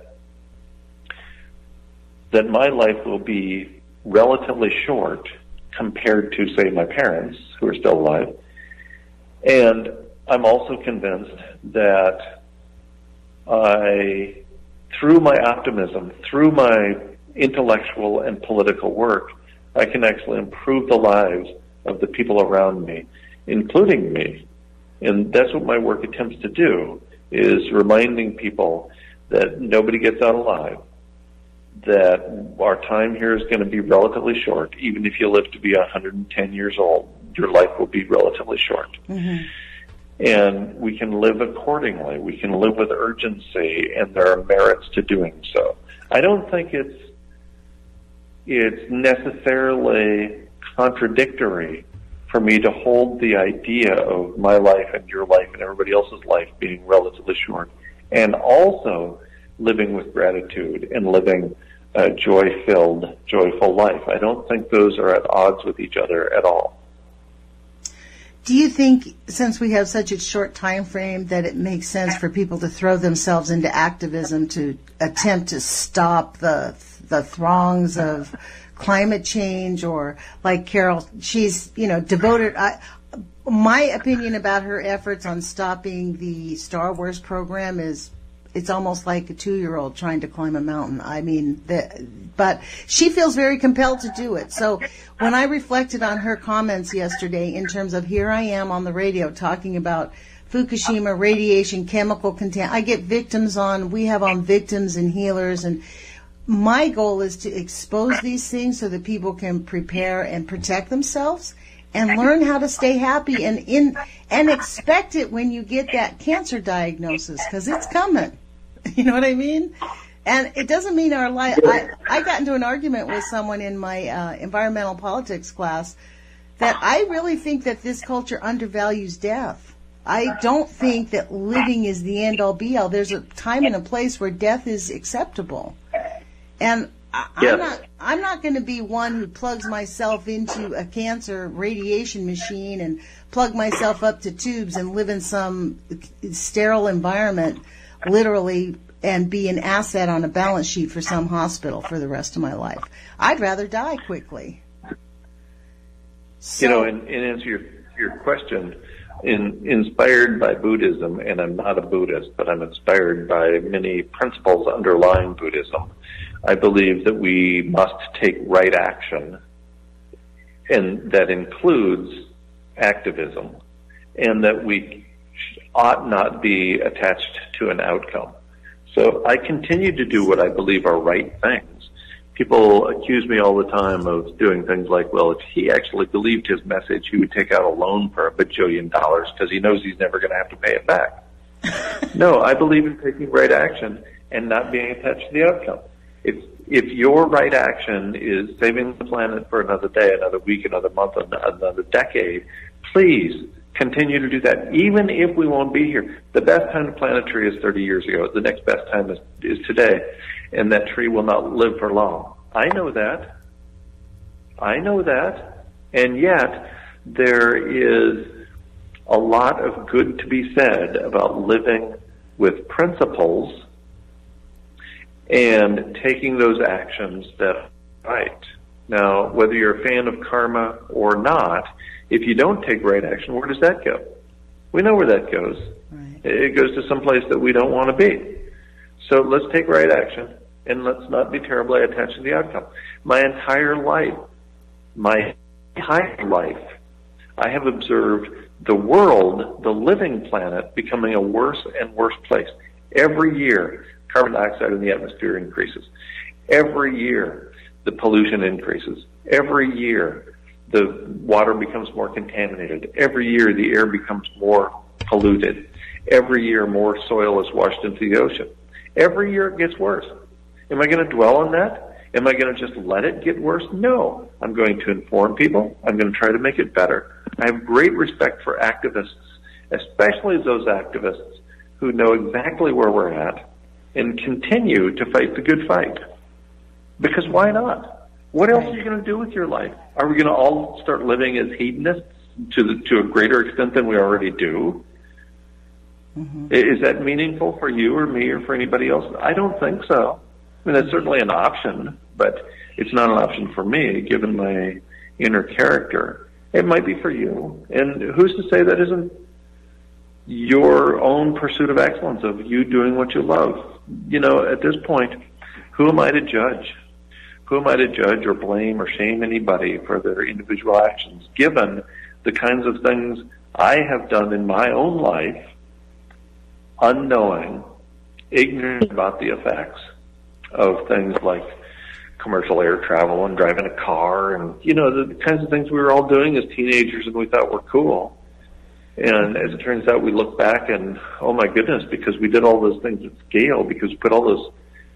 [SPEAKER 2] that my life will be relatively short compared to, say, my parents, who are still alive. And I'm also convinced that I, through my optimism, through my intellectual and political work, I can actually improve the lives of the people around me, including me. And that's what my work attempts to do, is reminding people that nobody gets out alive, that our time here is going to be relatively short. Even if you live to be one hundred ten years old, your life will be relatively short. Mm-hmm. And we can live accordingly. We can live with urgency, and there are merits to doing so. I don't think it's it's necessarily contradictory for me to hold the idea of my life and your life and everybody else's life being relatively short, and also living with gratitude and living a joy-filled, joyful life. I don't think those are at odds with each other at all.
[SPEAKER 3] Do you think, since we have such a short time frame, that it makes sense for people to throw themselves into activism to attempt to stop the the throngs of climate change? Or like Carol, she's, you know, devoted. I, my opinion about her efforts on stopping the Star Wars program is, it's almost like a two-year-old trying to climb a mountain. I mean, the, but she feels very compelled to do it. So when I reflected on her comments yesterday in terms of, here I am on the radio talking about Fukushima, radiation, chemical contamination, I get victims on, we have on victims and healers, and my goal is to expose these things so that people can prepare and protect themselves and learn how to stay happy and in and expect it when you get that cancer diagnosis, because it's coming. You know what I mean? And it doesn't mean our life. I, I got into an argument with someone in my uh, environmental politics class that I really think that this culture undervalues death. I don't think that living is the end-all be-all. There's a time and a place where death is acceptable. And I,
[SPEAKER 2] yes.
[SPEAKER 3] I'm not I'm not going to be one who plugs myself into a cancer radiation machine and plug myself up to tubes and live in some sterile environment, literally, and be an asset on a balance sheet for some hospital for the rest of my life. I'd rather die quickly. So,
[SPEAKER 2] you know, in, in answer to your, your question, in, inspired by Buddhism, and I'm not a Buddhist, but I'm inspired by many principles underlying Buddhism, I believe that we must take right action, and that includes activism, and that we ought not be attached to an outcome. So I continue to do what I believe are right things. People accuse me all the time of doing things like, well, if he actually believed his message, he would take out a loan for a bajillion dollars because he knows he's never going to have to pay it back. No, I believe in taking right action and not being attached to the outcome. If, if your right action is saving the planet for another day, another week, another month, another decade, please continue to do that, even if we won't be here. The best time to plant a tree is thirty years ago. The next best time is, is today, and that tree will not live for long. I know that. I know that. And yet, there is a lot of good to be said about living with principles and taking those actions that are right. Now, whether you're a fan of karma or not, if you don't take right action, where does that go? We know where that goes.
[SPEAKER 3] Right.
[SPEAKER 2] It goes to some place that we don't want to be. So let's take right action, and let's not be terribly attached to the outcome. My entire life, my entire life, I have observed the world, the living planet, becoming a worse and worse place. Every year, carbon dioxide in the atmosphere increases. Every year, the pollution increases. Every year, the water becomes more contaminated. Every year, the air becomes more polluted. Every year, more soil is washed into the ocean. Every year, it gets worse. Am I going to dwell on that? Am I going to just let it get worse? No. I'm going to inform people. I'm going to try to make it better. I have great respect for activists, especially those activists who know exactly where we're at and continue to fight the good fight. Because why not? What else are you going to do with your life? Are we going to all start living as hedonists to the, to a greater extent than we already do? Mm-hmm. Is that meaningful for you or me or for anybody else? I don't think so. I mean, that's certainly an option, but it's not an option for me, given my inner character. It might be for you. And who's to say that isn't your own pursuit of excellence, of you doing what you love? You know, at this point, who am I to judge? Who am I to judge or blame or shame anybody for their individual actions, given the kinds of things I have done in my own life, unknowing, ignorant about the effects of things like commercial air travel and driving a car and, you know, the kinds of things we were all doing as teenagers and we thought were cool. And as it turns out, we look back and, oh my goodness, because we did all those things at scale, because we put all those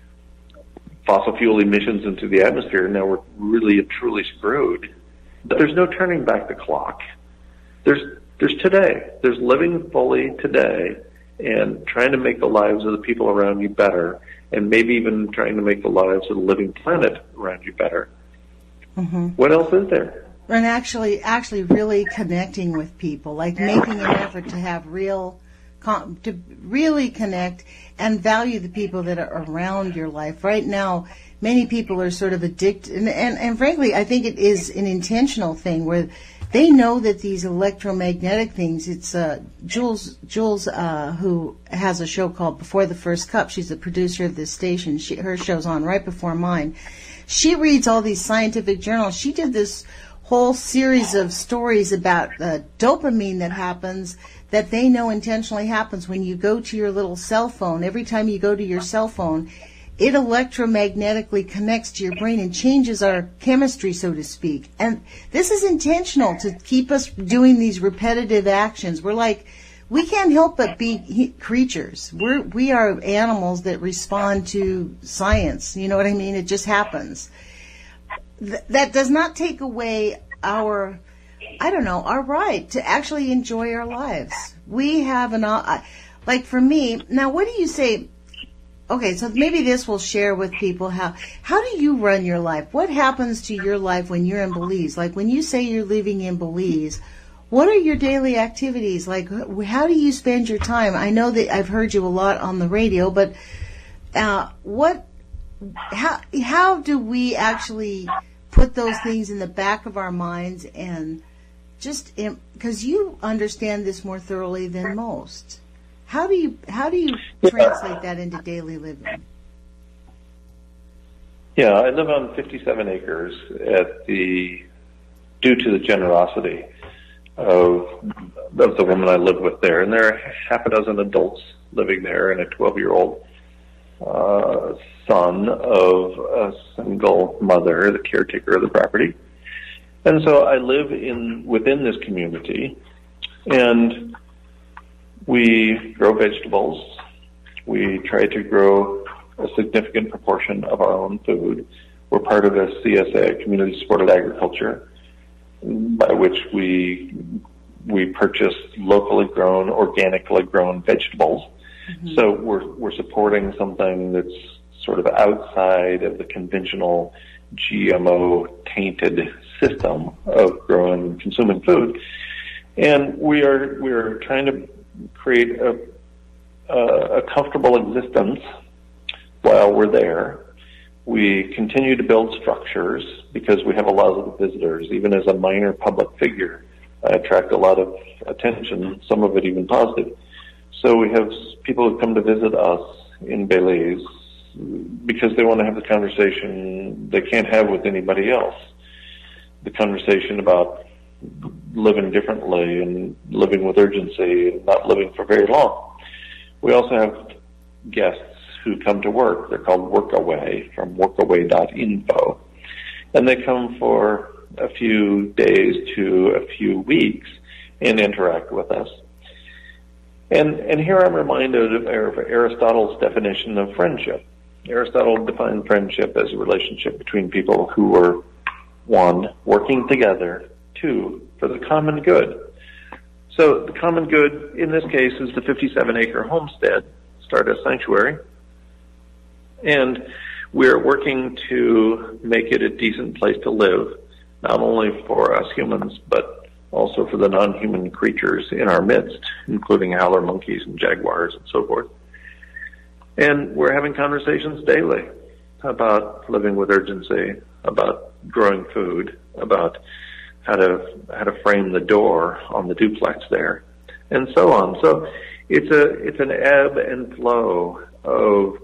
[SPEAKER 2] fossil fuel emissions into the atmosphere, and now we're really and truly screwed. But there's no turning back the clock. There's there's today. There's living fully today and trying to make the lives of the people around you better, and maybe even trying to make the lives of the living planet around you better. Mm-hmm. What else is there?
[SPEAKER 3] And actually, actually really connecting with people, like making an effort to have real to really connect and value the people that are around your life. Right now, many people are sort of addicted, and, and, and frankly, I think it is an intentional thing where they know that these electromagnetic things, it's uh, Jules, Jules uh, who has a show called Before the First Cup. She's the producer of this station. She, her show's on right before mine. She reads all these scientific journals. She did this whole series of stories about uh, dopamine that happens, that they know intentionally happens when you go to your little cell phone. Every time you go to your cell phone, it electromagnetically connects to your brain and changes our chemistry, so to speak. And this is intentional to keep us doing these repetitive actions. We're like, we can't help but be he- creatures. We're, we are animals that respond to science. You know what I mean? It just happens. Th- that does not take away our I don't know, our right to actually enjoy our lives. We have an, uh, like for me, now what do you say, okay, so maybe this will share with people how, how do you run your life? What happens to your life when you're in Belize? Like when you say you're living in Belize, what are your daily activities? Like how do you spend your time? I know that I've heard you a lot on the radio, but uh, what, how, how do we actually put those things in the back of our minds and just, because you understand this more thoroughly than most. How do you how do you translate that into daily living?
[SPEAKER 2] Yeah, I live on fifty-seven acres at the due to the generosity of of the woman I live with there, and there are half a dozen adults living there and a twelve-year-old uh, son of a single mother, the caretaker of the property. And so I live in within this community, and we grow vegetables. We try to grow a significant proportion of our own food. We're part of a C S A, Community Supported Agriculture, by which we we purchase locally grown, organically grown vegetables. Mm-hmm. So we're we're supporting something that's sort of outside of the conventional G M O tainted system of growing and consuming food. And we are we are trying to create a, a, a comfortable existence while we're there. We continue to build structures because we have a lot of visitors. Even as a minor public figure, I attract a lot of attention, some of it even positive. So we have people who come to visit us in Belize because they want to have the conversation they can't have with anybody else. The conversation about living differently and living with urgency and not living for very long. We also have guests who come to work. They're called Workaway from workaway dot info. And they come for a few days to a few weeks and interact with us. And, and here I'm reminded of Aristotle's definition of friendship. Aristotle defined friendship as a relationship between people who are, one, working together, two, for the common good. So the common good in this case is the fifty-seven acre homestead, Stardust Sanctuary. And we're working to make it a decent place to live, not only for us humans, but also for the non-human creatures in our midst, including howler monkeys and jaguars and so forth. And we're having conversations daily about living with urgency, about growing food, about how to how to frame the door on the duplex there, and so on. So it's a it's an ebb and flow of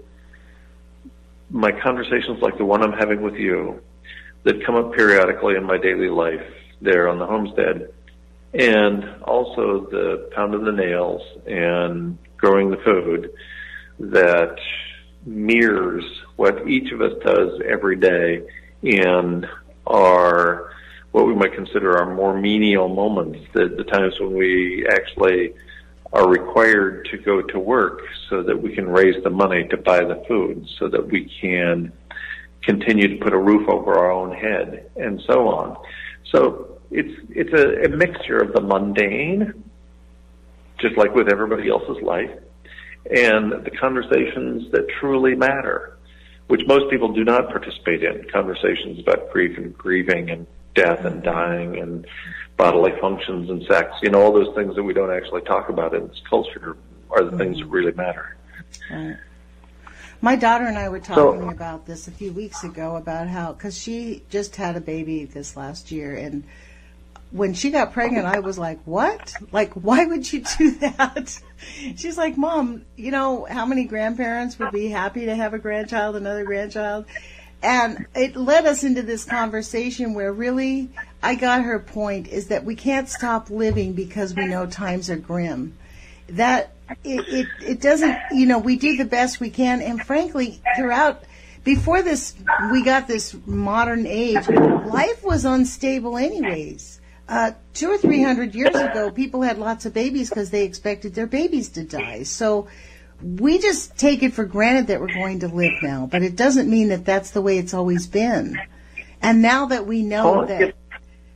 [SPEAKER 2] my conversations like the one I'm having with you that come up periodically in my daily life there on the homestead, and also the pounding the nails and growing the food that mirrors what each of us does every day in our, what we might consider our more menial moments, the, the times when we actually are required to go to work so that we can raise the money to buy the food, so that we can continue to put a roof over our own head, and so on. So it's it's a, a mixture of the mundane, just like with everybody else's life, and the conversations that truly matter, which most people do not participate in, conversations about grief and grieving and death and dying and bodily functions and sex. You know, all those things that we don't actually talk about in this culture are the mm-hmm. things that really matter.
[SPEAKER 3] Right. My daughter and I were talking
[SPEAKER 2] so,
[SPEAKER 3] about this a few weeks ago, about how, because she just had a baby this last year, and when she got pregnant, I was like, what? Like, why would you do that? She's like, Mom, you know how many grandparents would be happy to have a grandchild, another grandchild? And it led us into this conversation where really I got her point, is that we can't stop living because we know times are grim. That it, it, it doesn't, you know, we do the best we can. And frankly, throughout, before this, we got this modern age, life was unstable anyways. Uh, two or three hundred years ago, people had lots of babies because they expected their babies to die. So we just take it for granted that we're going to live now, but it doesn't mean that that's the way it's always been. And now that we know
[SPEAKER 2] oh,
[SPEAKER 3] that,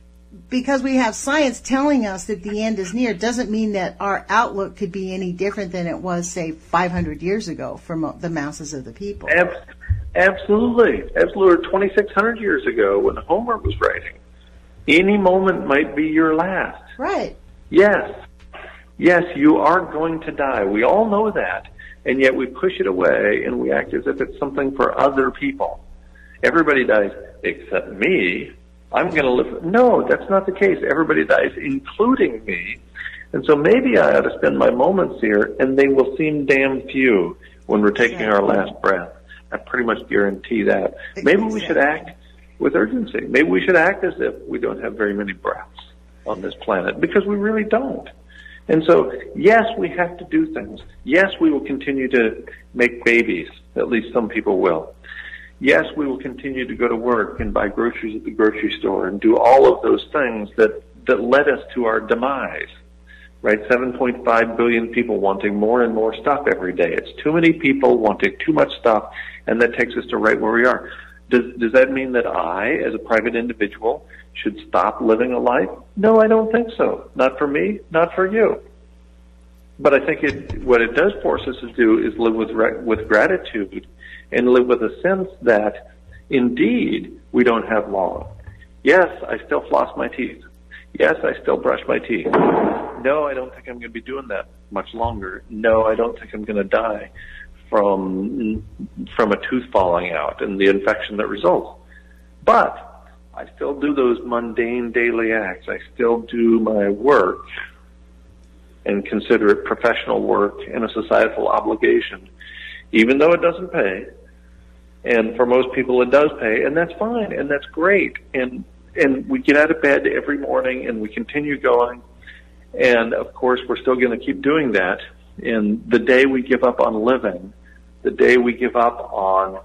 [SPEAKER 3] because we have science telling us that the end is near doesn't mean that our outlook could be any different than it was, say, five hundred years ago for mo- the masses of the people.
[SPEAKER 2] Absolutely. Absolutely. twenty-six hundred years ago when Homer was writing, any moment might be your last.
[SPEAKER 3] Right.
[SPEAKER 2] Yes. Yes, you are going to die. We all know that, and yet we push it away and we act as if it's something for other people. Everybody dies except me. I'm going to live. No, that's not the case. Everybody dies, including me. And so maybe I ought to spend my moments here, and they will seem damn few when we're taking our last breath. I pretty much guarantee that. Maybe we should act with urgency. Maybe we should act as if we don't have very many breaths on this planet, because we really don't. And so, yes, we have to do things. Yes, we will continue to make babies. At least some people will. Yes, we will continue to go to work and buy groceries at the grocery store and do all of those things that, that led us to our demise, right? seven point five billion people wanting more and more stuff every day. It's too many people wanting too much stuff, and that takes us to right where we are. Does, does that mean that I, as a private individual, should stop living a life? No, I don't think so. Not for me, not for you. But I think it, what it does force us to do is live with with gratitude and live with a sense that, indeed, we don't have long. Yes, I still floss my teeth. Yes, I still brush my teeth. No, I don't think I'm going to be doing that much longer. No, I don't think I'm going to die from from a tooth falling out and the infection that results. But I still do those mundane daily acts. I still do my work and consider it professional work and a societal obligation, even though it doesn't pay. And for most people it does pay, and that's fine, and that's great. And and we get out of bed every morning and we continue going. And of course we're still going to keep doing that. And the day we give up on living, the day we give up on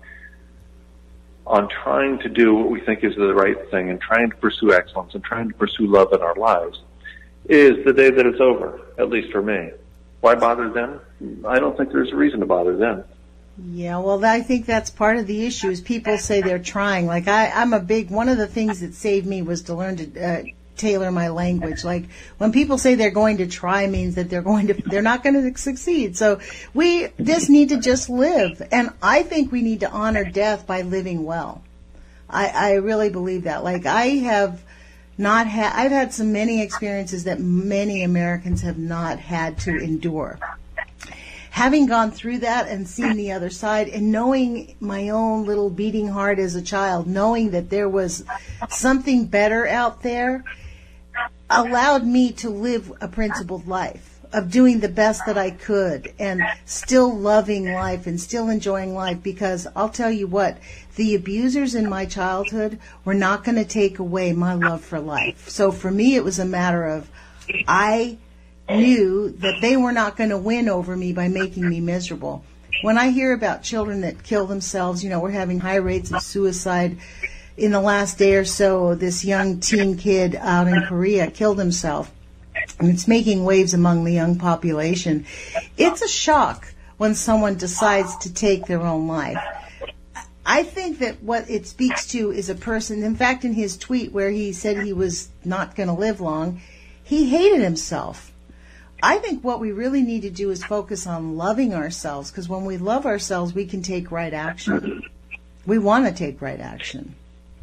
[SPEAKER 2] on trying to do what we think is the right thing and trying to pursue excellence and trying to pursue love in our lives, is the day that it's over, at least for me. Why bother then? I don't think there's a reason to bother then.
[SPEAKER 3] Yeah, well, I think that's part of the issue is people say they're trying. Like, I, I'm a big, one of the things that saved me was to learn to uh, tailor my language. Like, when people say they're going to try means that they're going to, they're not going to succeed. So we just need to just live. And I think we need to honor death by living well. I, I really believe that. Like, I have not had, I've had so many experiences that many Americans have not had to endure. Having gone through that and seen the other side and knowing my own little beating heart as a child, knowing that there was something better out there, allowed me to live a principled life of doing the best that I could and still loving life and still enjoying life, because I'll tell you what, the abusers in my childhood were not going to take away my love for life. So for me, it was a matter of I knew that they were not going to win over me by making me miserable. When I hear about children that kill themselves, you know, we're having high rates of suicide. In the last day or so, this young teen kid out in Korea killed himself, and it's making waves among the young population. It's a shock when someone decides to take their own life. I think that what it speaks to is a person, in fact, in his tweet where he said he was not going to live long, he hated himself. I think what we really need to do is focus on loving ourselves, because when we love ourselves, we can take right action. We want to take right action.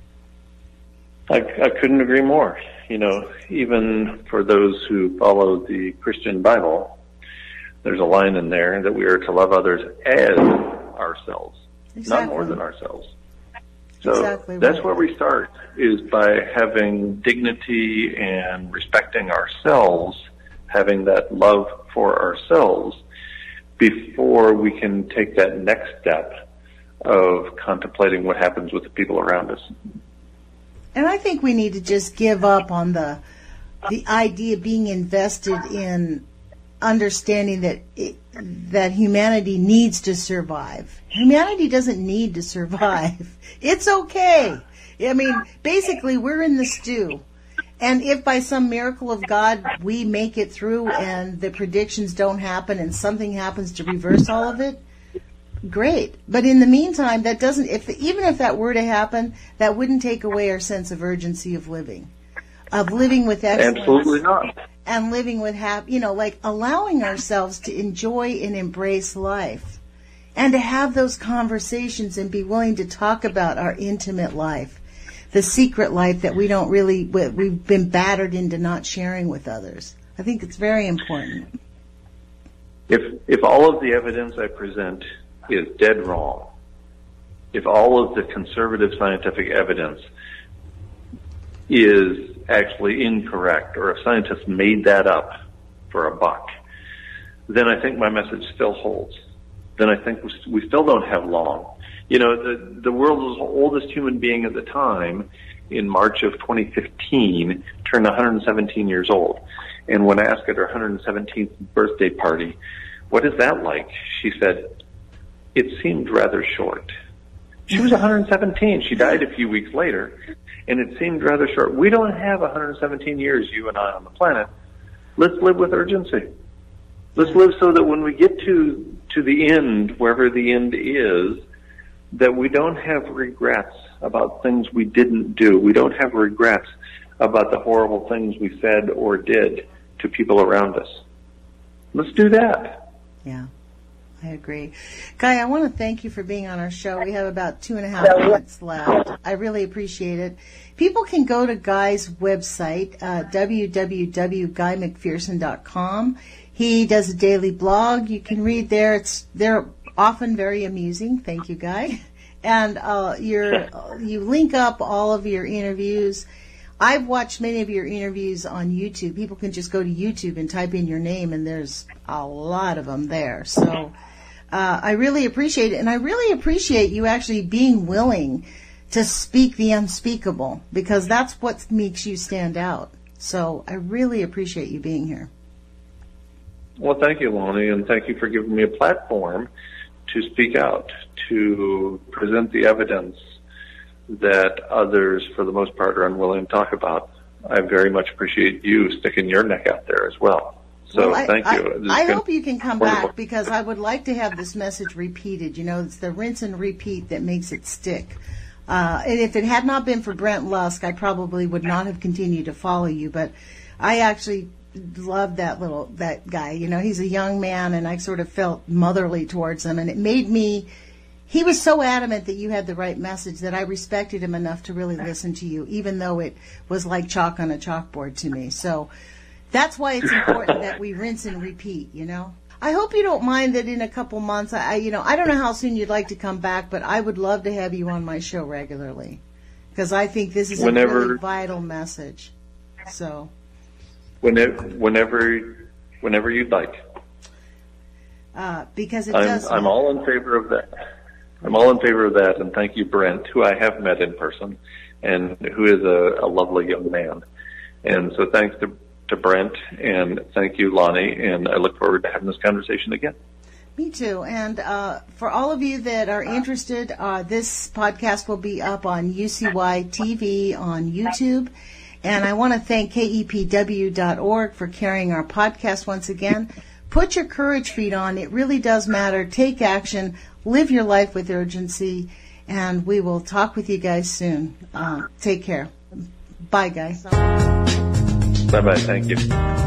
[SPEAKER 2] I, I couldn't agree more. You know, even for those who follow the Christian Bible, there's a line in there that we are to love others as ourselves, exactly. Not more than ourselves. So exactly that's right. Where we start, is by having dignity and respecting ourselves, having that love for ourselves before we can take that next step of contemplating what happens with the people around us.
[SPEAKER 3] And I think we need to just give up on the the idea of being invested in understanding that it, that humanity needs to survive. Humanity doesn't need to survive. It's okay. I mean, basically, we're in the stew. And if by some miracle of God we make it through and the predictions don't happen and something happens to reverse all of it, great. But in the meantime, that doesn't, if even if that were to happen, that wouldn't take away our sense of urgency of living. of living with excellence.
[SPEAKER 2] Absolutely not.
[SPEAKER 3] And living with happy, you know, like allowing ourselves to enjoy and embrace life and to have those conversations and be willing to talk about our intimate life, the secret life that we don't really, we've been battered into not sharing with others. I think it's very important.
[SPEAKER 2] If, if all of the evidence I present is dead wrong, if all of the conservative scientific evidence is actually incorrect, or if scientists made that up for a buck, then I think my message still holds. Then I think we still don't have long. You know, the, the world's oldest human being at the time, in March of twenty fifteen, turned one hundred seventeen years old. And when asked at her one hundred seventeenth birthday party, what is that like? She said, it seemed rather short. She was one hundred seventeen. She died a few weeks later, and it seemed rather short. We don't have one hundred seventeen years, you and I, on the planet. Let's live with urgency. Let's live so that when we get to to the end, wherever the end is, that we don't have regrets about things we didn't do. We don't have regrets about the horrible things we said or did to people around us. Let's do that.
[SPEAKER 3] Yeah. I agree. Guy, I want to thank you for being on our show. We have about two and a half minutes left. I really appreciate it. People can go to Guy's website, uh, w w w dot guy mcpherson dot com. He does a daily blog. You can read there. It's they're often very amusing. Thank you, Guy. And uh, you're, you link up all of your interviews. I've watched many of your interviews on YouTube. People can just go to YouTube and type in your name, and there's a lot of them there. So uh, I really appreciate it, and I really appreciate you actually being willing to speak the unspeakable, because that's what makes you stand out. So I really appreciate you being here.
[SPEAKER 2] Well, thank you, Lonnie, and thank you for giving me a platform to speak out, to present the evidence that others, for the most part, are unwilling to talk about. I very much appreciate you sticking your neck out there as well. So
[SPEAKER 3] well, I,
[SPEAKER 2] thank you.
[SPEAKER 3] I, I hope you can come
[SPEAKER 2] wonderful.
[SPEAKER 3] back, because I would like to have this message repeated. You know, it's the rinse and repeat that makes it stick. Uh, and if it had not been for Brent Lusk, I probably would not have continued to follow you. But I actually love that little, that guy. You know, he's a young man, and I sort of felt motherly towards him. And it made me, he was so adamant that you had the right message that I respected him enough to really listen to you, even though it was like chalk on a chalkboard to me. So that's why it's important that we rinse and repeat, you know. I hope you don't mind that in a couple months, I, you know, I don't know how soon you'd like to come back, but I would love to have you on my show regularly, because I think this is
[SPEAKER 2] whenever,
[SPEAKER 3] a really vital message. So,
[SPEAKER 2] whenever, whenever, whenever you'd like.
[SPEAKER 3] Uh, because it
[SPEAKER 2] I'm,
[SPEAKER 3] does.
[SPEAKER 2] I'm all in favor of that. I'm all in favor of that, and thank you, Brent, who I have met in person, and who is a, a lovely young man. And so thanks to to Brent, and thank you, Lonnie, and I look forward to having this conversation again.
[SPEAKER 3] Me too. And uh, for all of you that are interested, uh, this podcast will be up on U C Y T V on YouTube. And I want to thank K E P W dot org for carrying our podcast once again. Put your courage feet on. It really does matter. Take action. Live your life with urgency. And we will talk with you guys soon. Uh, take care. Bye, guys.
[SPEAKER 2] Bye-bye. Thank you.